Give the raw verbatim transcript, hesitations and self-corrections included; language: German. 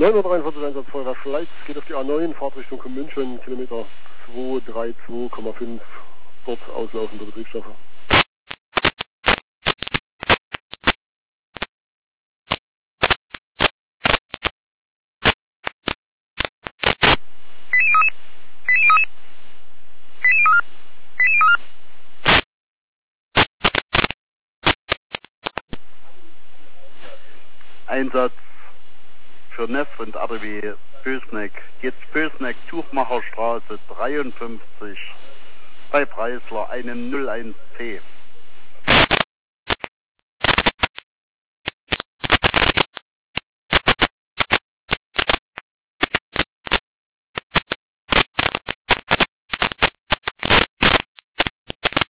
neun Uhr dreiundvierzig, Einsatz Feuerwehr Schleiz, geht auf die A neun, Fahrtrichtung München, Kilometer zweihundertzweiunddreißig Komma fünf, dort auslaufende Betriebsstoffe. Einsatz für N E F und R D W Bösneck. Jetzt Bösneck, Tuchmacherstraße dreiundfünfzig bei Preisler, einem null eins P.